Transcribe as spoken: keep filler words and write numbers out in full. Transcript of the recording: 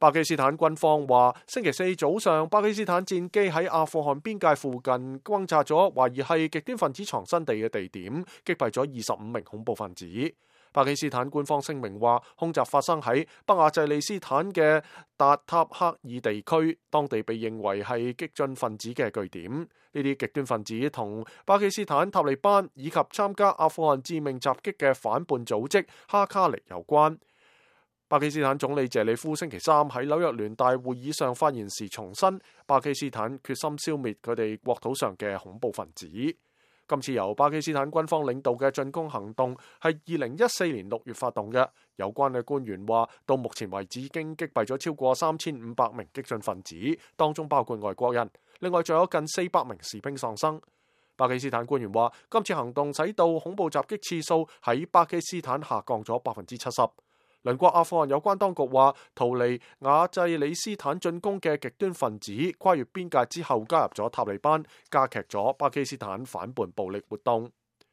巴基斯坦軍方話，星期四早上，巴基斯坦戰機喺阿富汗邊界附近轟炸咗懷疑係極端分子藏身地嘅地點，擊斃咗二十五名恐怖分子。巴基斯坦官方聲明話，空襲發生喺北亞濟利斯坦嘅達塔克爾地區，當地被認為係激進分子嘅據點。呢啲極端分子同巴基斯坦塔利班以及參加阿富汗致命襲擊嘅反叛組織哈卡尼有關。巴基斯坦總理謝里夫星期三喺紐約聯大會議上發言時重申，巴基斯坦決心消滅佢哋國土上嘅恐怖分子。今次由巴基斯坦軍方領導嘅進攻行動係二零一四年六月發動嘅。有關嘅官員話，到目前為止已經擊斃咗超過三千五百名激進分子，當中包括外國人。另外仲有近四百名士兵喪生。巴基斯坦官員話，今次行動使到恐怖襲擊次數喺巴基斯坦下降咗百分之七十。鄰國阿富汗有關當局話，逃離亞濟里斯坦進攻嘅極端分子跨越邊界之後加入咗塔利班，加劇咗巴基斯坦反叛暴力活動。